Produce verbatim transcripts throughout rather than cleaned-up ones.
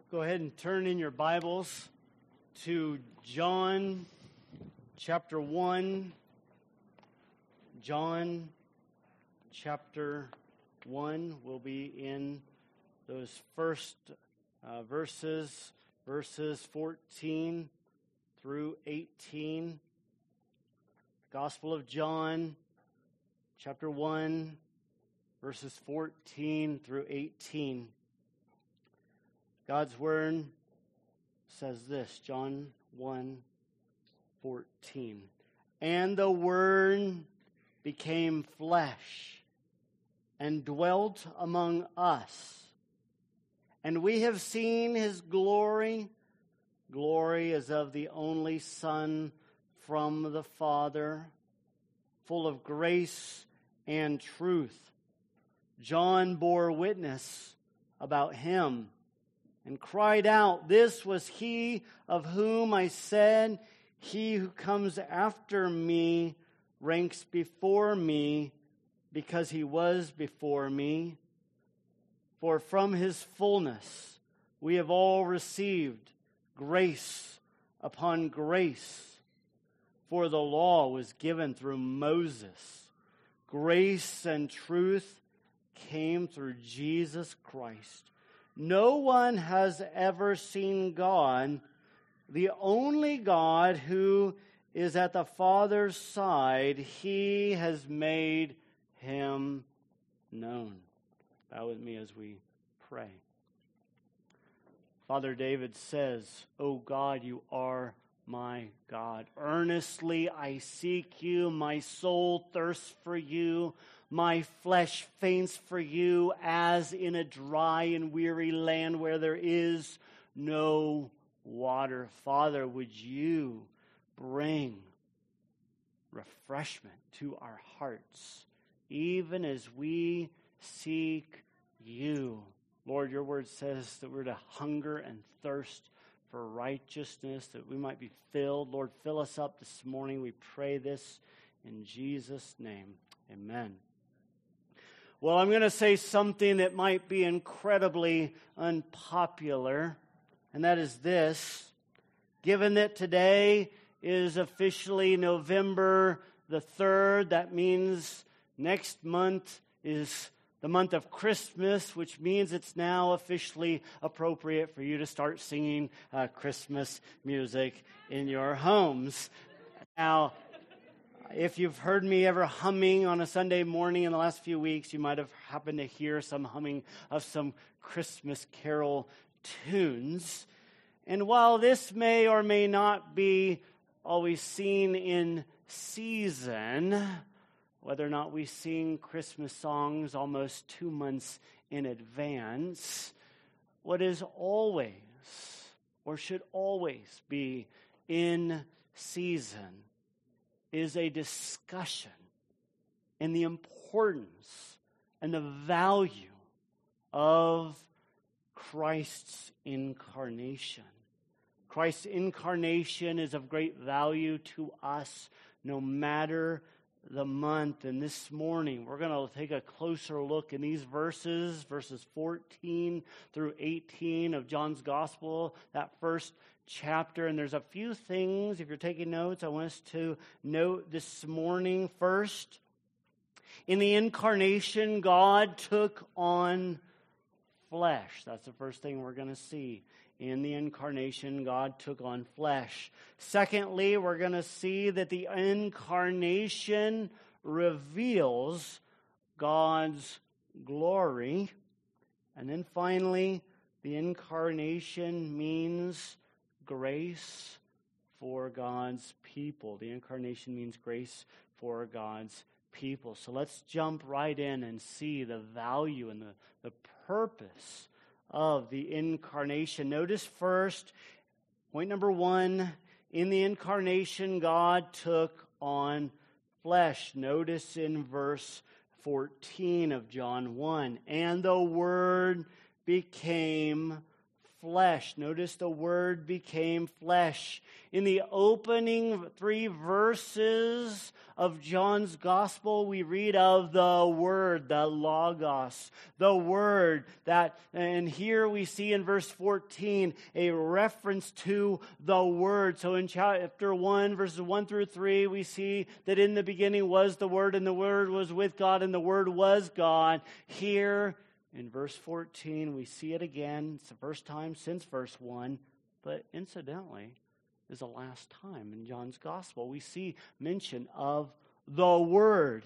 Go ahead and turn in your Bibles to John chapter one. John chapter one will be in those first uh, verses, verses fourteen through eighteen. Gospel of John chapter one, verses fourteen through eighteen. God's Word says this, John one, fourteen. And the Word became flesh and dwelt among us. And we have seen His glory. Glory as of the only Son from the Father, full of grace and truth. John bore witness about Him and cried out, "This was He of whom I said, He who comes after me ranks before me, because He was before me. For from His fullness we have all received grace upon grace. For the law was given through Moses. Grace and truth came through Jesus Christ. No one has ever seen God, the only God who is at the Father's side. He has made Him known." Bow with me as we pray. Father, David says, "O God, you are my God. Earnestly I seek you. My soul thirsts for you. My flesh faints for you, as in a dry and weary land where there is no water." Father, would you bring refreshment to our hearts, even as we seek you. Lord, your word says that we're to hunger and thirst for righteousness, that we might be filled. Lord, fill us up this morning. We pray this in Jesus' name. Amen. Well, I'm going to say something that might be incredibly unpopular, and that is this. Given that today is officially November the third, that means next month is the month of Christmas, which means it's now officially appropriate for you to start singing uh, Christmas music in your homes. Now, if you've heard me ever humming on a Sunday morning in the last few weeks, you might have happened to hear some humming of some Christmas carol tunes. And while this may or may not be always seen in season, whether or not we sing Christmas songs almost two months in advance, what is always or should always be in season is a discussion in the importance and the value of Christ's incarnation. Christ's incarnation is of great value to us no matter the month. And this morning we're going to take a closer look in these verses, verses fourteen through eighteen of John's Gospel, that first chapter. And there's a few things, if you're taking notes, I want us to note this morning. First, in the incarnation, God took on flesh. That's the first thing we're going to see. In the incarnation, God took on flesh. Secondly, we're going to see that the incarnation reveals God's glory. And then finally, the incarnation means grace for God's people. The incarnation means grace for God's people. So let's jump right in and see the value and the, the purpose of the incarnation. Notice first, point number one, in the incarnation, God took on flesh. Notice in verse fourteen of John one, and the Word became flesh. Notice the Word became flesh. In the opening three verses of John's Gospel, we read of the Word, the Logos, the Word that, and here we see in verse fourteen a reference to the Word. So in chapter one, verses one through three, we see that in the beginning was the Word, and the Word was with God, and the Word was God. Here in verse fourteen, we see it again. It's the first time since verse one, but incidentally, is the last time in John's Gospel we see mention of the Word.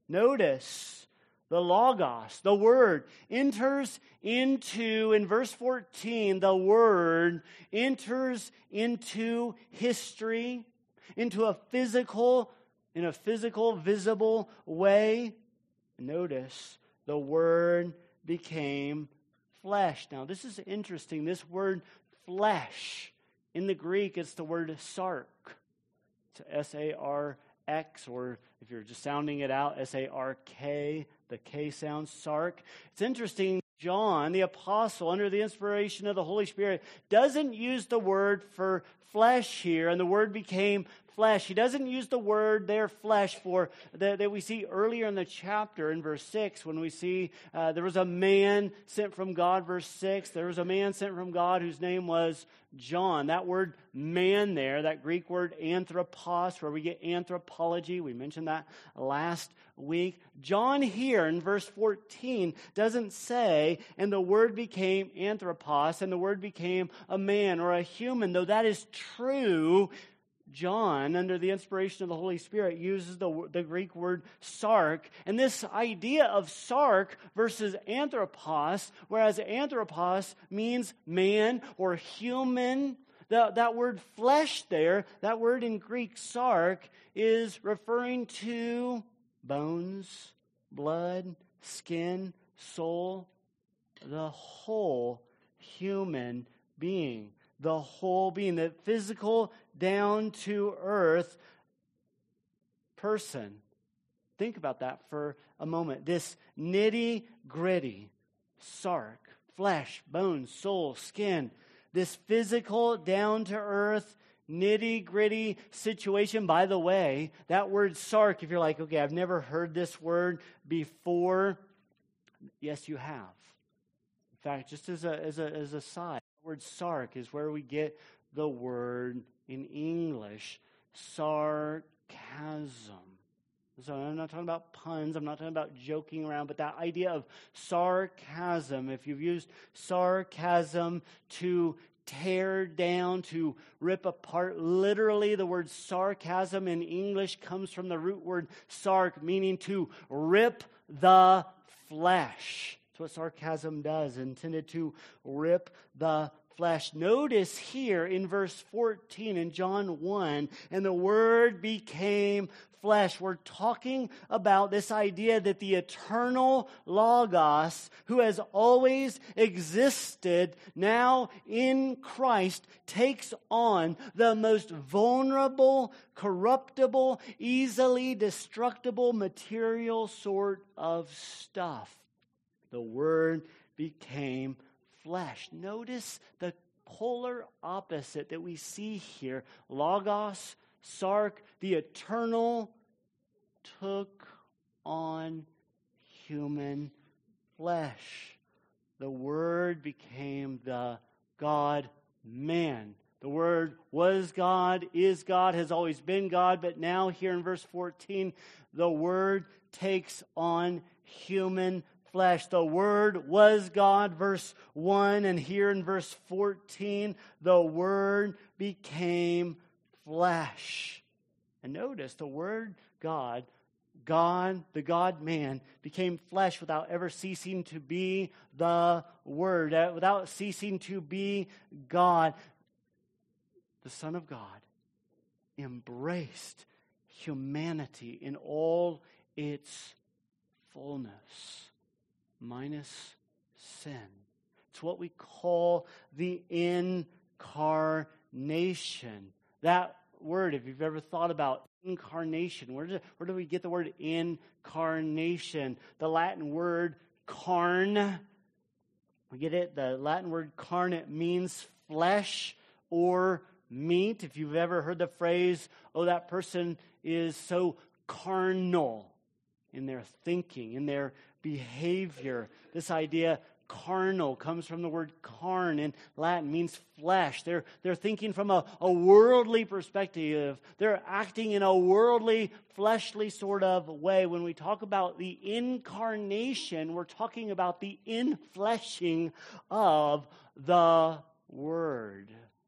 Notice the Logos, the Word, enters into, in verse fourteen, the Word enters into history, into a physical, in a physical, visible way. Notice the Word became flesh. Now, this is interesting. This word flesh, in the Greek, it's the word sark. It's S A R X, or if you're just sounding it out, S A R K, the K sound, sark. It's interesting, John, the apostle, under the inspiration of the Holy Spirit, doesn't use the word for flesh here, and the word became flesh. He doesn't use the word there, flesh, for that, that we see earlier in the chapter in verse six, when we see uh, there was a man sent from God, verse six, there was a man sent from God whose name was John. That word man there, that Greek word anthropos, where we get anthropology, we mentioned that last week. John here in verse fourteen doesn't say, and the word became anthropos, and the word became a man or a human, though that is true. John, under the inspiration of the Holy Spirit, uses the, the Greek word sark. And this idea of sark versus anthropos, whereas anthropos means man or human, that, that word flesh there, that word in Greek sark, is referring to bones, blood, skin, soul, the whole human being. The whole being, the physical, down to earth person. Think about that for a moment. This nitty gritty, sark, flesh, bones, soul, skin, this physical, down to earth, nitty gritty situation. By the way, that word sark, if you're like, okay, I've never heard this word before, yes, you have. In fact, just as a as a as a side, the word sark is where we get the word in English, sarcasm. So I'm not talking about puns, I'm not talking about joking around, but that idea of sarcasm, if you've used sarcasm to tear down, to rip apart, literally the word sarcasm in English comes from the root word sark, meaning to rip the flesh. That's what sarcasm does, intended to rip the flesh. Notice here in verse fourteen in John one, and the Word became flesh. We're talking about this idea that the eternal Logos, who has always existed, now in Christ, takes on the most vulnerable, corruptible, easily destructible material sort of stuff. The Word became flesh. Notice the polar opposite that we see here. Logos, sark, the eternal, took on human flesh. The Word became the God-man. The Word was God, is God, has always been God, but now here in verse fourteen, the Word takes on human flesh. The Word was God, verse one, and here in verse fourteen, the Word became flesh. And notice, the Word God, God, the God-man, became flesh without ever ceasing to be the Word, without ceasing to be God. The Son of God embraced humanity in all its fullness, minus sin. It's what we call the incarnation. That word, if you've ever thought about incarnation, where do, where do we get the word incarnation? The Latin word carn, We get it? The Latin word carne means flesh or meat. If you've ever heard the phrase, oh, that person is so carnal in their thinking, in their behavior. This idea, carnal, comes from the word carn in Latin, means flesh. They're, they're thinking from a, a worldly perspective. They're acting in a worldly, fleshly sort of way. When we talk about the incarnation, we're talking about the infleshing of the Word.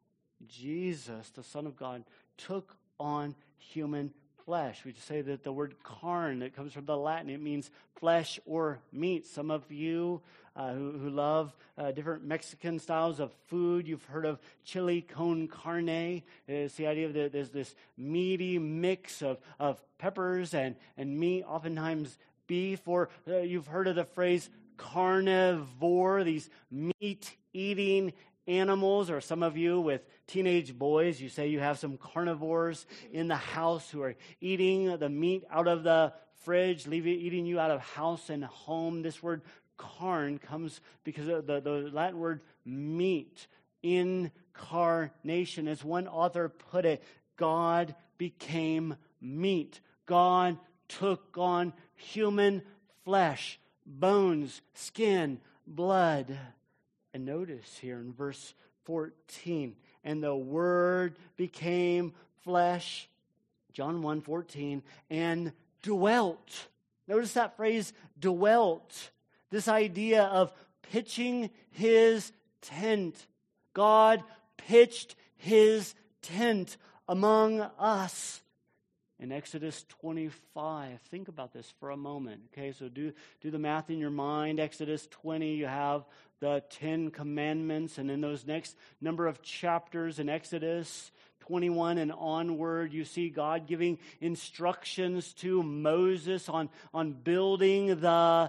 Jesus, the Son of God, took on human flesh. We just say that the word carn, that comes from the Latin, it means flesh or meat. Some of you uh, who, who love uh, different Mexican styles of food, you've heard of chili con carne. It's the idea that there's this meaty mix of, of peppers and, and meat, oftentimes beef. Or uh, you've heard of the phrase carnivore, these meat-eating animals. Or some of you with teenage boys, you say you have some carnivores in the house who are eating the meat out of the fridge, leaving eating you out of house and home. This word carn comes because of the, the Latin word meat, incarnation. As one author put it, God became meat. God took on human flesh, bones, skin, blood. And notice here in verse fourteen, and the Word became flesh, John one fourteen, and dwelt. Notice that phrase, dwelt. This idea of pitching his tent. God pitched his tent among us. In Exodus twenty-five, think about this for a moment. Okay, so do, do the math in your mind. Exodus twenty, you have the Ten Commandments. And in those next number of chapters in Exodus twenty-one and onward, you see God giving instructions to Moses on, on building the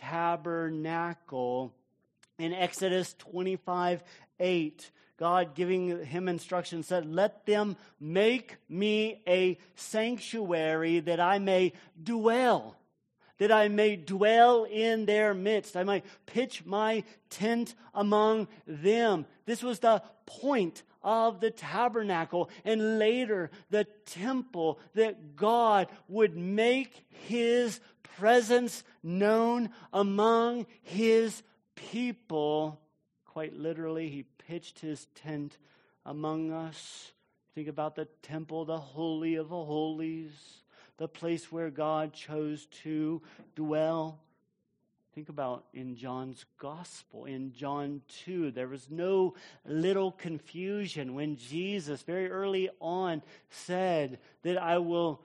tabernacle. In Exodus twenty-five eight, God giving him instructions said, let them make me a sanctuary that I may dwell, that I may dwell in their midst. I might pitch my tent among them. This was the point of the tabernacle and later the temple, that God would make his presence known among his people. Quite literally, he pitched his tent among us. Think about the temple, the Holy of Holies, the place where God chose to dwell. Think about in John's Gospel, in John two, there was no little confusion when Jesus very early on said that I will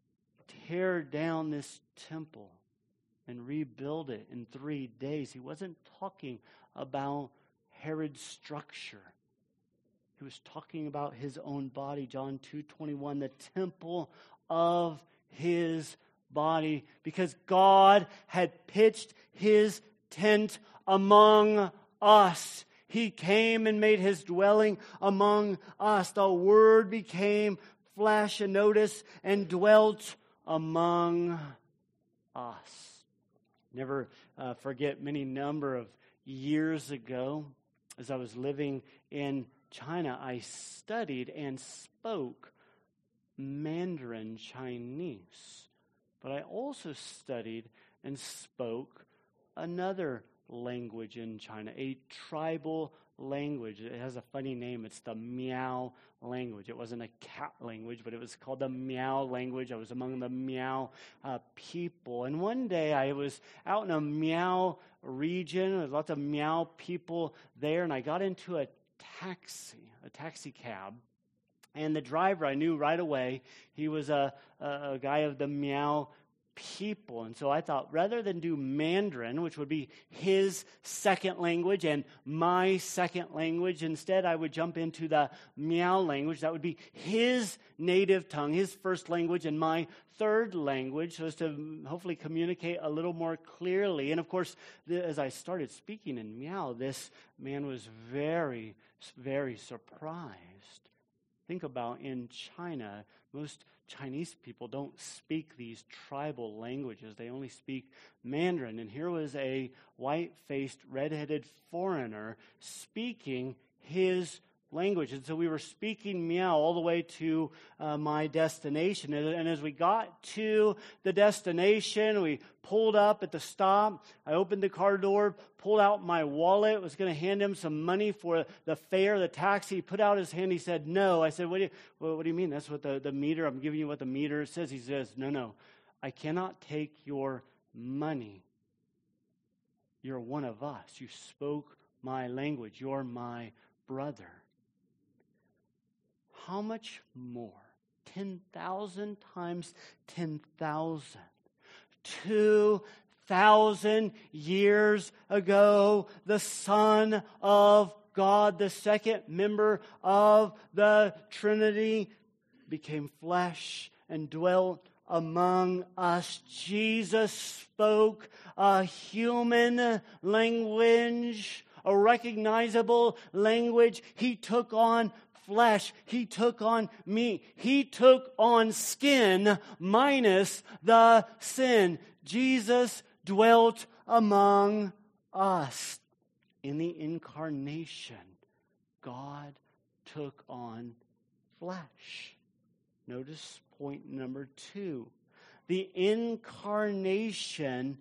tear down this temple and rebuild it in three days. He wasn't talking about Herod's structure. He was talking about his own body. John two twenty-one, the temple of his body, because God had pitched his tent among us. He came and made his dwelling among us. The Word became flesh, and notice, and dwelt among us. Never uh, forget, many number of years ago, as I was living in China, I studied and spoke Mandarin Chinese. But I also studied and spoke another language in China, a tribal language. It has a funny name. It's the Miao language. It wasn't a cat language, but it was called the Miao language. I was among the Miao uh, people. And one day I was out in a Miao region. There was lots of Miao people there, and I got into a taxi, a taxi cab. And the driver, I knew right away, he was a, a, a guy of the Miao people. And so I thought, rather than do Mandarin, which would be his second language and my second language, instead I would jump into the Miao language. That would be his native tongue, his first language, and my third language, so as to hopefully communicate a little more clearly. And of course, the, as I started speaking in Miao, this man was very, very surprised. Think about in China, most Chinese people don't speak these tribal languages. They only speak Mandarin. And here was a white-faced, red-headed foreigner speaking his language. And so we were speaking Miao all the way to uh, my destination. And, and as we got to the destination, we pulled up at the stop. I opened the car door, pulled out my wallet, was going to hand him some money for the fare, the taxi. He put out his hand. He said, no. I said, what do you, well, what do you mean? That's what the, the meter, I'm giving you what the meter says. He says, no, no, I cannot take your money. You're one of us. You spoke my language. You're my brother. How much more? ten thousand times ten thousand. two thousand years ago, the Son of God, the second member of the Trinity, became flesh and dwelt among us. Jesus spoke a human language, a recognizable language. He took on flesh. He took on meat. He took on skin minus the sin. Jesus dwelt among us. In the incarnation, God took on flesh. Notice point number two. The incarnation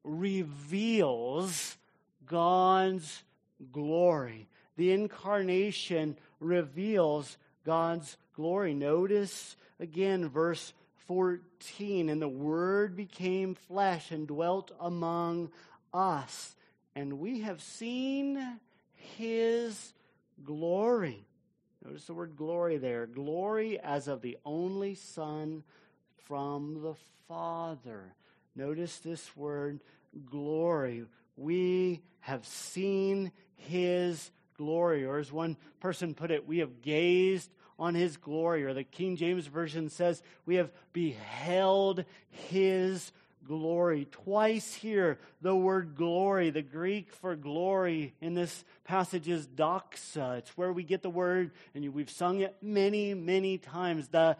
reveals God's glory. The incarnation reveals God's glory. Notice again verse fourteen. And the Word became flesh and dwelt among us. And we have seen His glory. Notice the word glory there. Glory as of the only Son from the Father. Notice this word glory. We have seen His glory. Or as one person put it, we have gazed on His glory. Or the King James Version says, we have beheld His glory. Twice here, the word glory, the Greek for glory in this passage is doxa. It's where we get the word, and we've sung it many, many times, the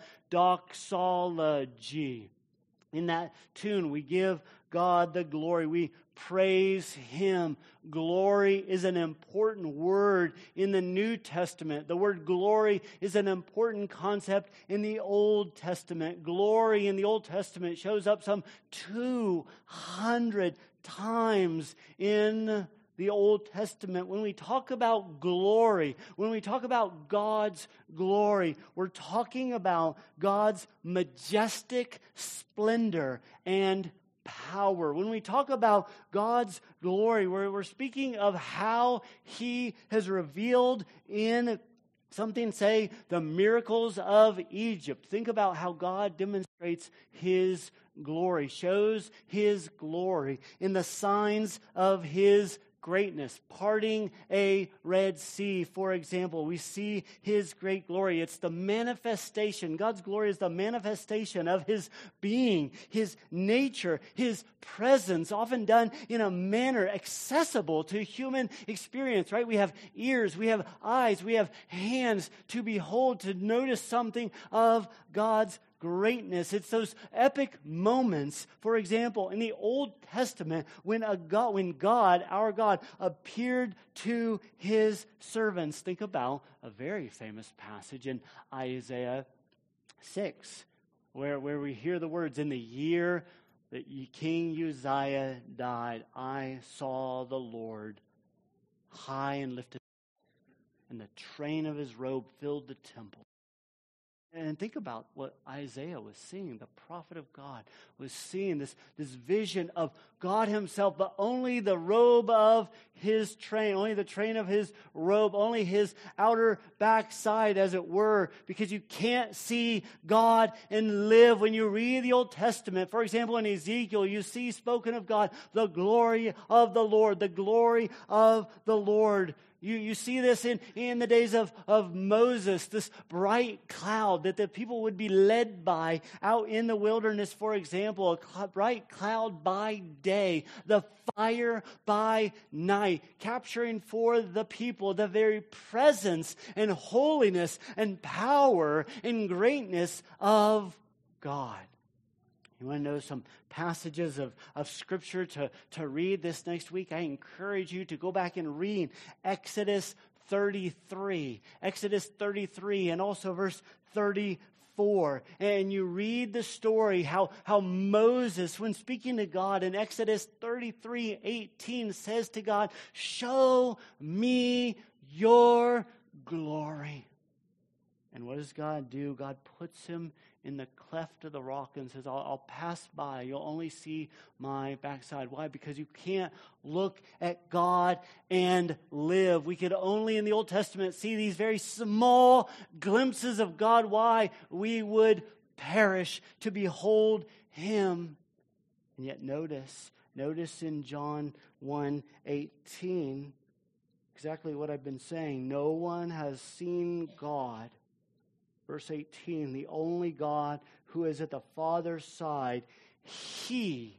doxology. In that tune, we give God the glory. We praise Him. Glory is an important word in the New Testament. The word glory is an important concept in the Old Testament. Glory in the Old Testament shows up some two hundred times in the Old Testament. When we talk about glory, when we talk about God's glory, we're talking about God's majestic splendor and power. When we talk about God's glory, we're, we're speaking of how He has revealed in something, say, the miracles of Egypt. Think about how God demonstrates His glory, shows His glory in the signs of His greatness. Parting a Red Sea, for example, we see His great glory. It's the manifestation. God's glory is the manifestation of His being, His nature, His presence, often done in a manner accessible to human experience, right? We have ears, we have eyes, we have hands to behold, to notice something of God's greatness. It's those epic moments, for example, in the Old Testament, when a God, when God, our God, appeared to His servants. Think about a very famous passage in Isaiah six, where, where we hear the words, in the year that King Uzziah died, I saw the Lord high and lifted, and the train of His robe filled the temple. And think about what Isaiah was seeing. The prophet of God was seeing this, this vision of God Himself, but only the robe of His train, only the train of His robe, only His outer backside, as it were, because you can't see God and live. When you read the Old Testament, for example, in Ezekiel, you see spoken of God, the glory of the Lord, the glory of the Lord. You, you see this in, in the days of, of Moses, this bright cloud that the people would be led by out in the wilderness, for example, a cl- bright cloud by day, the fire by night, capturing for the people the very presence and holiness and power and greatness of God. You want to know some passages of, of Scripture to, to read this next week? I encourage you to go back and read Exodus thirty-three. Exodus thirty-three and also verse thirty-four. And you read the story how, how Moses, when speaking to God in Exodus thirty-three eighteen, says to God, "Show me your glory." And what does God do? God puts him in the cleft of the rock and says, I'll, I'll pass by. You'll only see my backside. Why? Because you can't look at God and live. We could only in the Old Testament see these very small glimpses of God. Why? We would perish to behold him. And yet notice, notice in John one eighteen, exactly what I've been saying. No one has seen God. Verse eighteen, the only God who is at the Father's side, he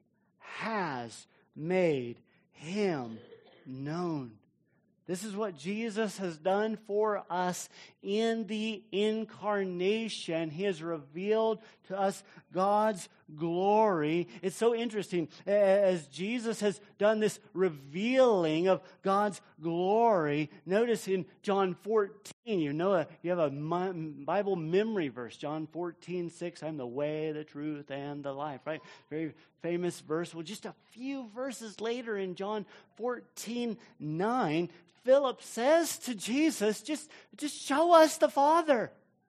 has made him known. This is what Jesus has done for us in the incarnation. He has revealed to us God's glory. It's so interesting. As Jesus has done this revealing of God's glory, notice in John fourteen, you know, you have a Bible memory verse, John fourteen six, I'm the way, the truth, and the life, right? Very famous verse. Well, just a few verses later in John fourteen nine, Philip says to Jesus, just, just show us the Father.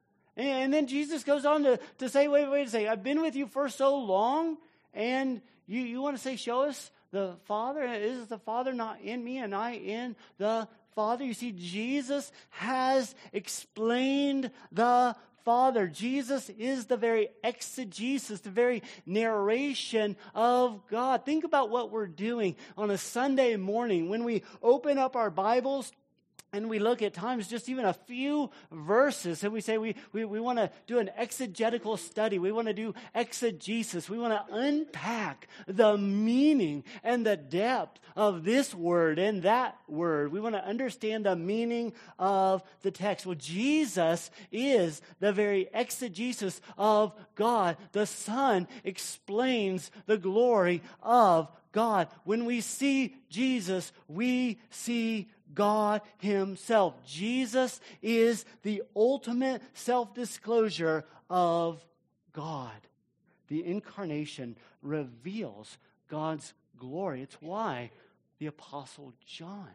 And then Jesus goes on to, to say, wait, wait a second, I've been with you for so long, and you, you want to say, show us the Father? Is the Father not in me and I in the Father? You see, Jesus has explained the Father. Jesus is the very exegesis, the very narration of God. Think about what we're doing on a Sunday morning when we open up our Bibles and we look at times just even a few verses and we say we, we, we want to do an exegetical study. We want to do exegesis. We want to unpack the meaning and the depth of this word and that word. We want to understand the meaning of the text. Well, Jesus is the very exegesis of God. The Son explains the glory of God. When we see Jesus, we see God himself. Jesus is the ultimate self-disclosure of God. The incarnation reveals God's glory. It's why the Apostle John,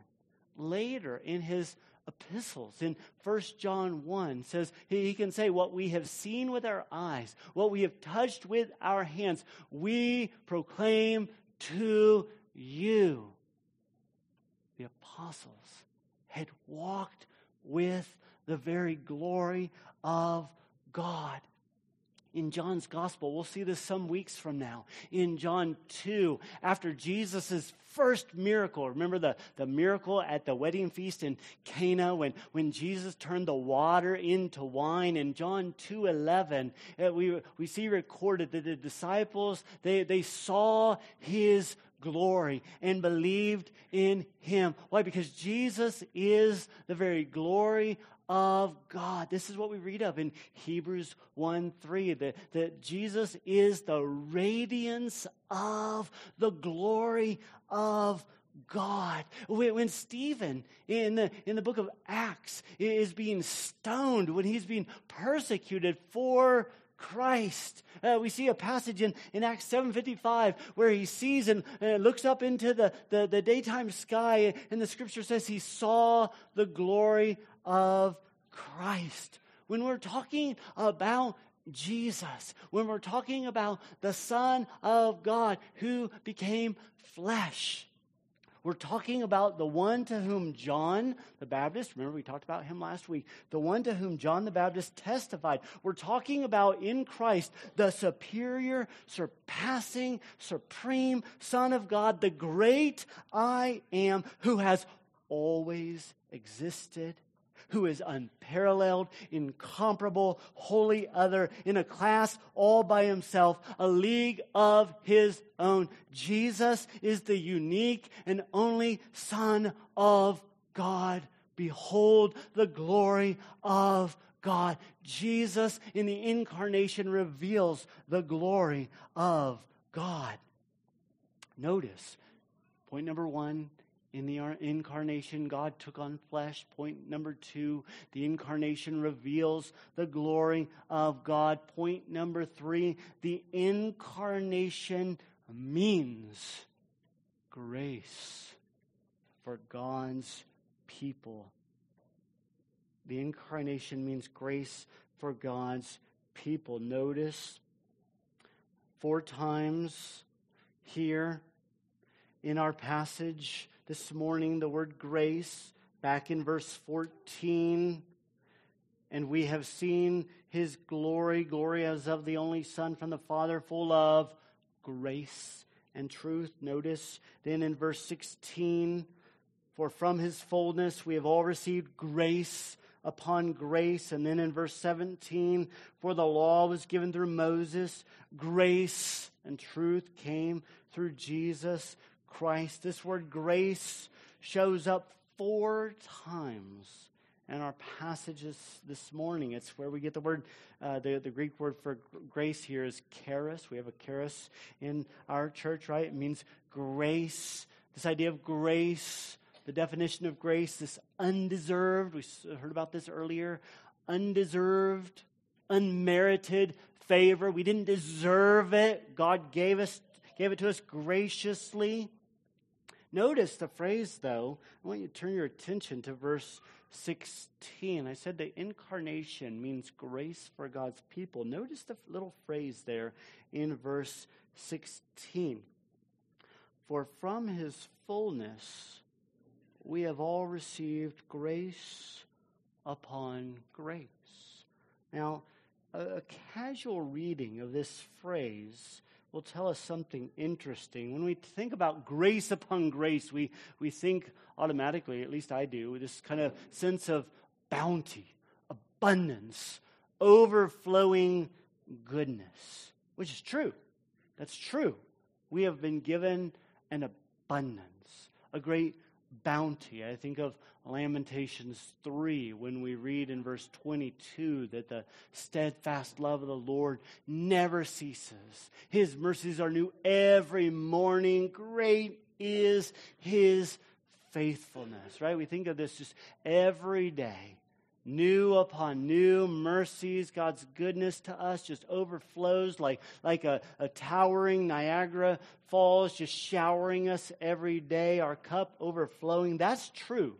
later in his epistles, in First John one, says he can say, what we have seen with our eyes, what we have touched with our hands, we proclaim to you. The apostles had walked with the very glory of God. In John's gospel, we'll see this some weeks from now. In John two, after Jesus' first miracle, remember the, the miracle at the wedding feast in Cana when, when Jesus turned the water into wine. In John two eleven, uh, we, we see recorded that the disciples, they, they saw his glory and believed in him. Why? Because Jesus is the very glory of God. This is what we read of in Hebrews one three, that, that Jesus is the radiance of the glory of God. When, when Stephen in the, in the book of Acts is being stoned, when he's being persecuted for Christ. Uh, we see a passage in, in Acts seven fifty-five where he sees and uh, looks up into the, the, the daytime sky, and the scripture says he saw the glory of Christ. When we're talking about Jesus, when we're talking about the Son of God who became flesh, we're talking about the one to whom John the Baptist, remember we talked about him last week, the one to whom John the Baptist testified. We're talking about in Christ the superior, surpassing, supreme Son of God, the great I Am, who has always existed, who is unparalleled, incomparable, wholly other, in a class all by himself, a league of his own. Jesus is the unique and only Son of God. Behold the glory of God. Jesus in the incarnation reveals the glory of God. Notice, point number one, in the incarnation, God took on flesh. Point number two, the incarnation reveals the glory of God. Point number three, the incarnation means grace for God's people. The incarnation means grace for God's people. Notice four times here in our passage this morning, the word grace, back in verse fourteen. And we have seen his glory, glory as of the only Son from the Father, full of grace and truth. Notice then in verse sixteen, for from his fullness we have all received grace upon grace. And then in verse seventeen, for the law was given through Moses, grace and truth came through Jesus Christ. This word grace shows up four times in our passages this morning. It's where we get the word, uh, the, the Greek word for grace here is charis. We have a charis in our church, right? It means grace. This idea of grace, the definition of grace, this undeserved, we heard about this earlier, undeserved, unmerited favor. We didn't deserve it. God gave us, gave it to us graciously. Notice the phrase, though. I want you to turn your attention to verse sixteen. I said the incarnation means grace for God's people. Notice the little phrase there in verse sixteen. For from his fullness we have all received grace upon grace. Now, a, a casual reading of this phrase will tell us something interesting. When we think about grace upon grace, we, we think automatically, at least I do, this kind of sense of bounty, abundance, overflowing goodness, which is true. That's true. We have been given an abundance, a great bounty. I think of Lamentations three when we read in verse twenty-two that the steadfast love of the Lord never ceases. His mercies are new every morning. Great is his faithfulness, right? We think of this just every day. New upon new mercies, God's goodness to us just overflows like, like a, a towering Niagara Falls, just showering us every day, our cup overflowing. That's true.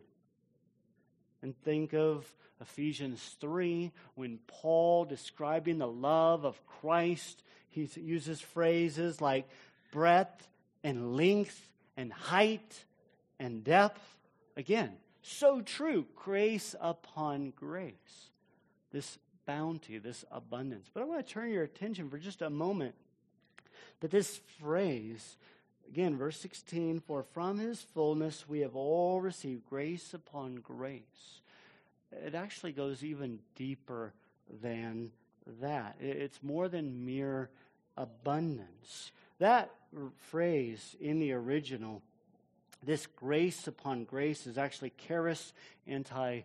And think of Ephesians three, when Paul, describing the love of Christ, he uses phrases like breadth and length and height and depth. Again, so true. Grace upon grace. This bounty, this abundance. But I want to turn your attention for just a moment that this phrase, again, verse sixteen, for from his fullness we have all received grace upon grace. It actually goes even deeper than that. It's more than mere abundance. That phrase in the original, this grace upon grace, is actually charis anti-charis.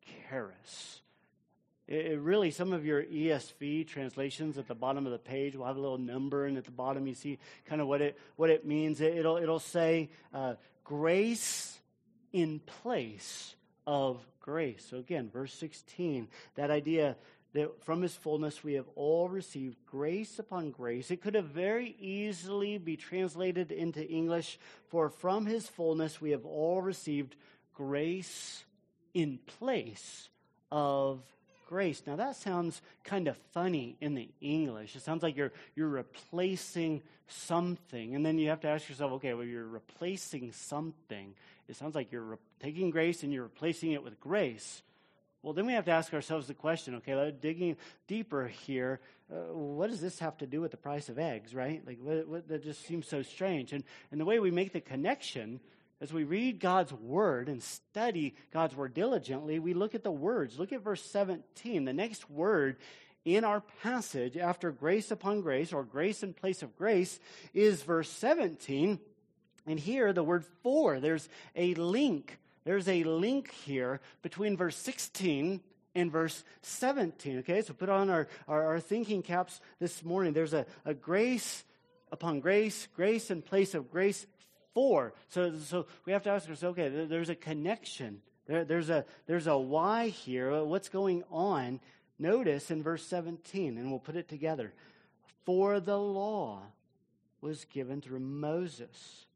It, it really, some of your E S V translations at the bottom of the page will have a little number, and at the bottom you see kind of what it what it means. It, it'll it'll say uh, grace in place of grace. So again, verse sixteen, that idea that from his fullness we have all received grace upon grace. It could have very easily be translated into English, for from his fullness we have all received grace in place of grace. Now that sounds kind of funny in the English. It sounds like you're you're replacing something, and then you have to ask yourself, okay, well, you're replacing something. It sounds like you're re- taking grace and you're replacing it with grace. Well, then we have to ask ourselves the question, okay, digging deeper here, uh, what does this have to do with the price of eggs, right? Like, what, what, that just seems so strange. And, and the way we make the connection As we read God's word and study God's word diligently, we look at the words. Look at verse seventeen. The next word in our passage after grace upon grace, or grace in place of grace, is verse seventeen. And here, the word for, there's a link. There's a link here between verse sixteen and verse seventeen. Okay, so put on our, our, our thinking caps this morning. There's a, a grace upon grace, grace in place of grace for. So, so we have to ask ourselves, okay, there's a connection. There, there's a there's a why here. What's going on? Notice in verse seventeen, and we'll put it together. For the law was given through Moses.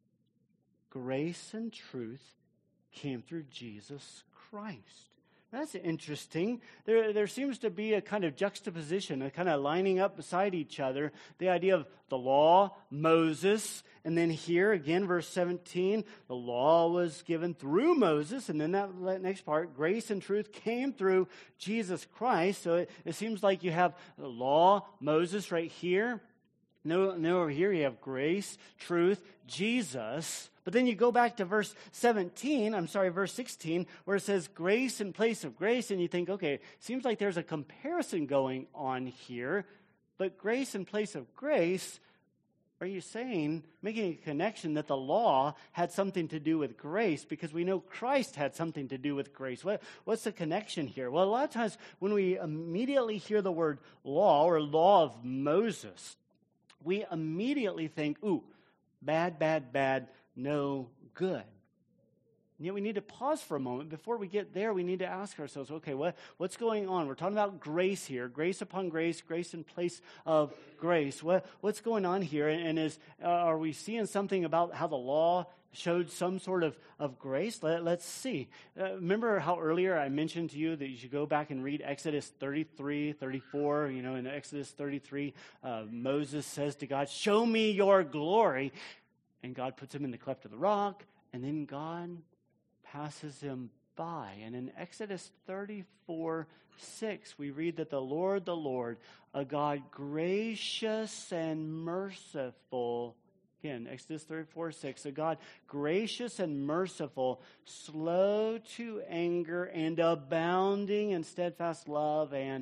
Grace and truth came through Jesus Christ. That's interesting. There, there seems to be a kind of juxtaposition, a kind of lining up beside each other. The idea of the law, Moses, and then here again, verse seventeen, the law was given through Moses, and then that, that next part, grace and truth came through Jesus Christ. So it, it seems like you have the law, Moses right here. No, no, over here you have grace, truth, Jesus. But then you go back to verse seventeen, I'm sorry, verse sixteen, where it says grace in place of grace, and you think, okay, seems like there's a comparison going on here, but grace in place of grace, are you saying, making a connection that the law had something to do with grace, because we know Christ had something to do with grace? What, what's the connection here? Well, a lot of times when we immediately hear the word law or law of Moses, we immediately think, ooh, bad, bad, bad, no good. And yet we need to pause for a moment. Before we get there, we need to ask ourselves, okay, what, what's going on? We're talking about grace here, grace upon grace, grace in place of grace. What, what's going on here? And, and is uh, are we seeing something about how the law showed some sort of, of grace? Let, let's see. Uh, remember how earlier I mentioned to you that you should go back and read Exodus thirty-three, thirty-four. You know, in Exodus thirty-three, uh, Moses says to God, show me your glory. And God puts him in the cleft of the rock, and then God passes him by. And in Exodus thirty-four, six, we read that the Lord, the Lord, a God gracious and merciful. Again, Exodus thirty-four, six, a God gracious and merciful, slow to anger, and abounding in steadfast love and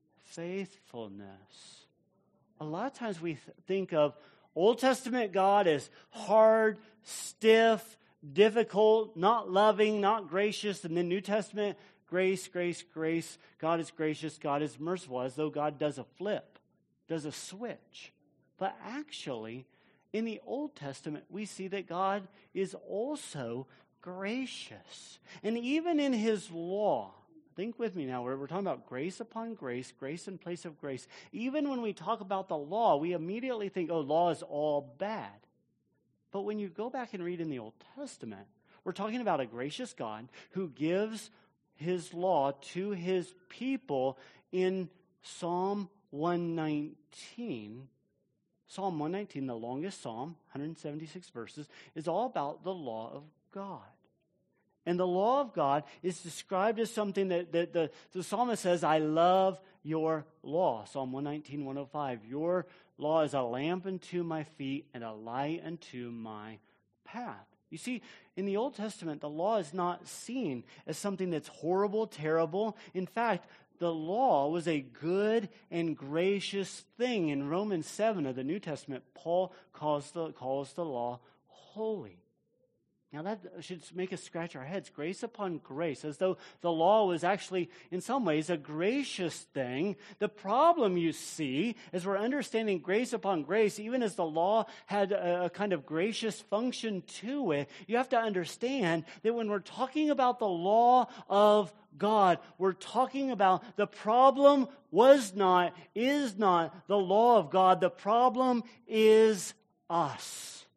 faithfulness. A lot of times we th- think of Old Testament God as hard, stiff, difficult, not loving, not gracious. And then New Testament, grace, grace, grace. God is gracious, God is merciful, as though God does a flip, does a switch. But actually, in the Old Testament, we see that God is also gracious. And even in his law, think with me now, we're, we're talking about grace upon grace, grace in place of grace. Even when we talk about the law, we immediately think, oh, law is all bad. But when you go back and read in the Old Testament, we're talking about a gracious God who gives his law to his people in Psalm one nineteen. Psalm one nineteen, the longest psalm, one hundred seventy-six verses, is all about the law of God. And the law of God is described as something that, that the, the psalmist says, I love your law. Psalm one nineteen, one oh five. Your law is a lamp unto my feet and a light unto my path. You see, in the Old Testament, the law is not seen as something that's horrible, terrible. In fact, the law was a good and gracious thing. In Romans seven of the New Testament, Paul calls the, calls the law holy. Now that should make us scratch our heads. Grace upon grace, as though the law was actually, in some ways, a gracious thing. The problem, you see, as we're understanding grace upon grace, even as the law had a, a kind of gracious function to it, you have to understand that when we're talking about the law of God, we're talking about the problem was not, is not the law of God. The problem is us.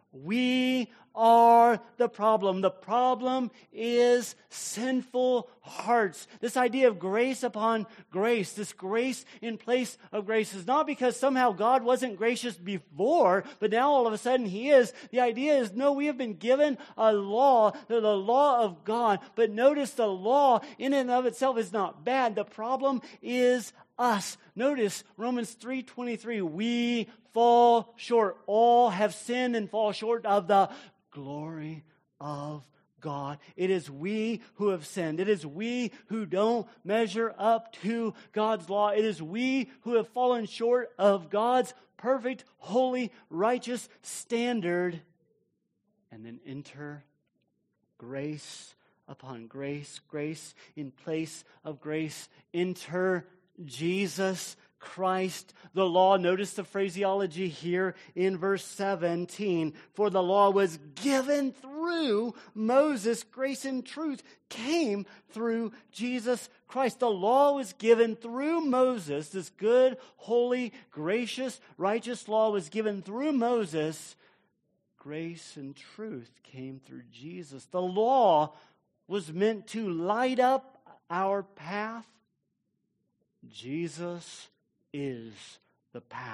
We are the problem. The problem is sinful hearts. This idea of grace upon grace, this grace in place of grace, is not because somehow God wasn't gracious before, but now all of a sudden he is. The idea is, no, we have been given a law, the law of God. But notice the law in and of itself is not bad. The problem is us. Notice Romans three twenty-three, we fall short. All have sinned and fall short of the glory of God. It is we who have sinned. It is we who don't measure up to God's law. It is we who have fallen short of God's perfect, holy, righteous standard. And then enter grace upon grace, grace in place of grace. Enter Jesus Christ, the law. Notice the phraseology here in verse seventeen. For the law was given through Moses. Grace and truth came through Jesus Christ. The law was given through Moses. This good, holy, gracious, righteous law was given through Moses. Grace and truth came through Jesus. The law was meant to light up our path. Jesus is the path.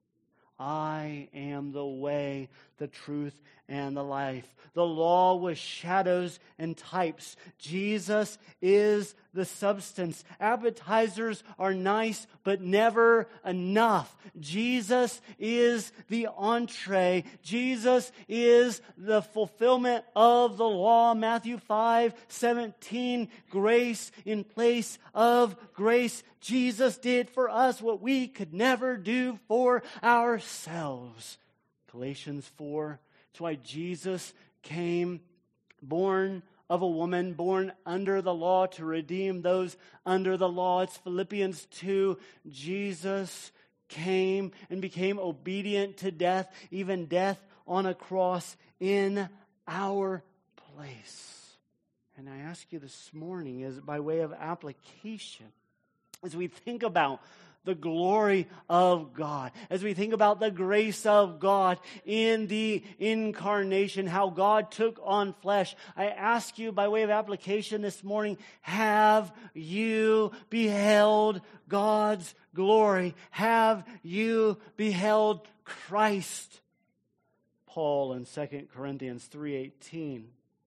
I am the way, the truth, and the life. The law was shadows and types. Jesus is the substance. Appetizers are nice, but never enough. Jesus is the entree. Jesus is the fulfillment of the law. Matthew five seventeen, grace in place of grace. Jesus did for us what we could never do for ourselves. Galatians four. That's why Jesus came, born of a woman, born under the law to redeem those under the law. It's Philippians two. Jesus came and became obedient to death, even death on a cross in our place. And I ask you this morning, as by way of application, as we think about the glory of God, as we think about the grace of God in the incarnation, how God took on flesh, I ask you by way of application this morning, have you beheld God's glory? Have you beheld Christ? Paul in Second Corinthians three eighteen,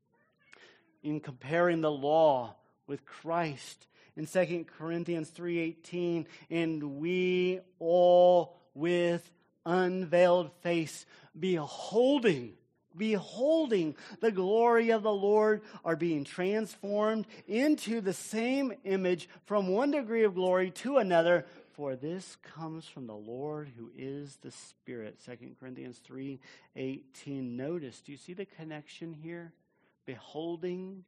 in comparing the law with Christ, in Second Corinthians three eighteen, and we all with unveiled face, beholding, beholding the glory of the Lord, are being transformed into the same image from one degree of glory to another. For this comes from the Lord who is the Spirit. Second Corinthians three eighteen. Notice, do you see the connection here? Beholding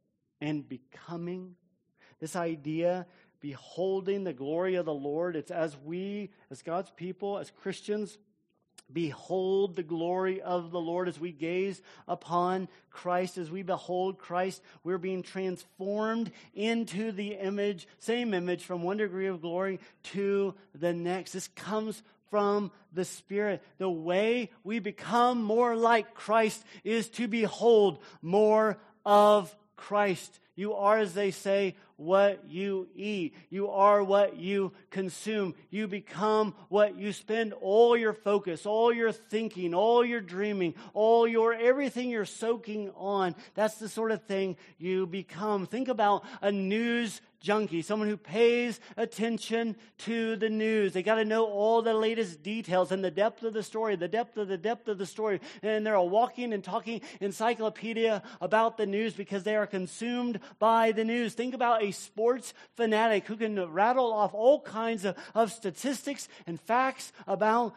and becoming. This idea, beholding the glory of the Lord, it's as we, as God's people, as Christians, behold the glory of the Lord, as we gaze upon Christ, as we behold Christ, we're being transformed into the image, same image, from one degree of glory to the next. This comes from the Spirit. The way we become more like Christ is to behold more of Christ. You are, as they say, what you eat. You are what you consume. You become what you spend all your focus, all your thinking, all your dreaming, all your everything you're soaking on. That's the sort of thing you become. Think about a news junkie, someone who pays attention to the news. They got to know all the latest details and the depth of the story, the depth of the depth of the story. And they're a walking and talking encyclopedia about the news because they are consumed by the news. Think about a sports fanatic who can rattle off all kinds of, of statistics and facts about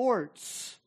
sports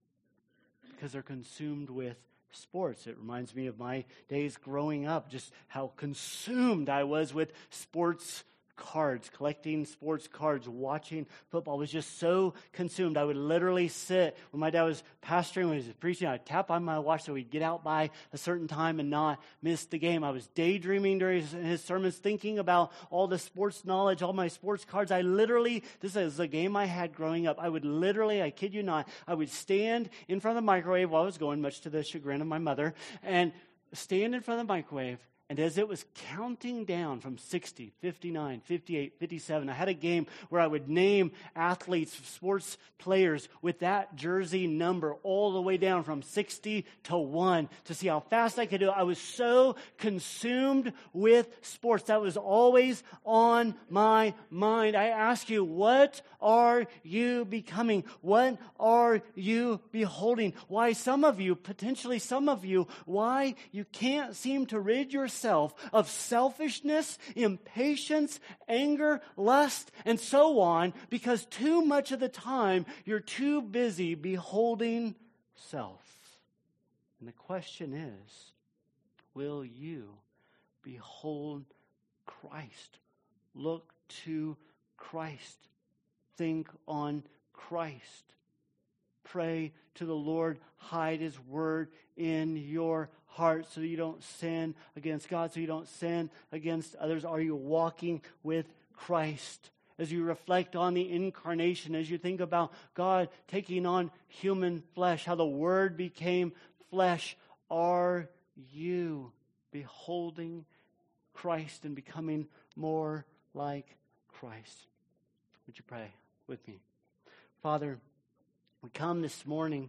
because they're consumed with sports. It reminds me of my days growing up, just how consumed I was with sports cards, collecting sports cards, watching football. I was just so consumed. I would literally sit, when my dad was pastoring, when he was preaching, I'd tap on my watch so we'd get out by a certain time and not miss the game. I was daydreaming during his, his sermons, thinking about all the sports knowledge, all my sports cards. I literally, this is the game I had growing up. I would literally, I kid you not, I would stand in front of the microwave while I was going, much to the chagrin of my mother, and stand in front of the microwave And as it was counting down from sixty, fifty-nine, fifty-eight, fifty-seven, I had a game where I would name athletes, sports players with that jersey number all the way down from sixty to one to see how fast I could do it. I was so consumed with sports. That was always on my mind. I ask you, what are you becoming? What are you beholding? Why some of you, potentially some of you, why you can't seem to rid yourself of selfishness, impatience, anger, lust, and so on, because too much of the time you're too busy beholding self. And the question is, will you behold Christ? Look to Christ. Think on Christ. Pray to the Lord. Hide His word in your heart so you don't sin against God, so you don't sin against others. Are you walking with Christ? As you reflect on the incarnation, as you think about God taking on human flesh, how the Word became flesh, are you beholding Christ and becoming more like Christ? Would you pray with me? Father, we come this morning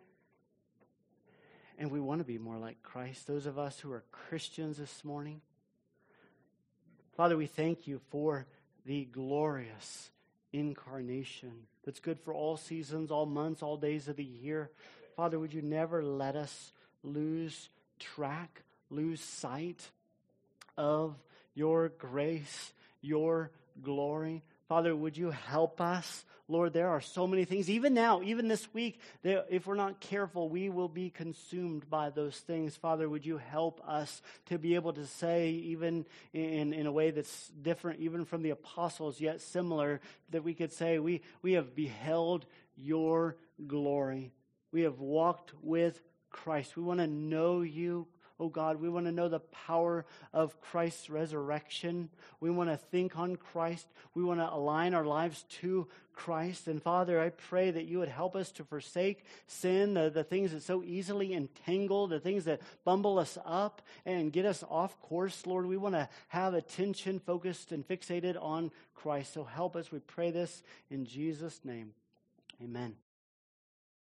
and we want to be more like Christ. Those of us who are Christians this morning. Father, we thank you for the glorious incarnation that's good for all seasons, all months, all days of the year. Father, would you never let us lose track, lose sight of your grace, your glory. Father, would you help us? Lord, there are so many things, even now, even this week, that if we're not careful, we will be consumed by those things. Father, would you help us to be able to say, even in, in a way that's different, even from the apostles, yet similar, that we could say, we, we have beheld your glory. We have walked with Christ. We want to know you. Oh God, we want to know the power of Christ's resurrection. We want to think on Christ. We want to align our lives to Christ. And Father, I pray that you would help us to forsake sin, the, the things that so easily entangle, the things that bumble us up and get us off course. Lord, we want to have attention focused and fixated on Christ. So help us. We pray this in Jesus' name. Amen.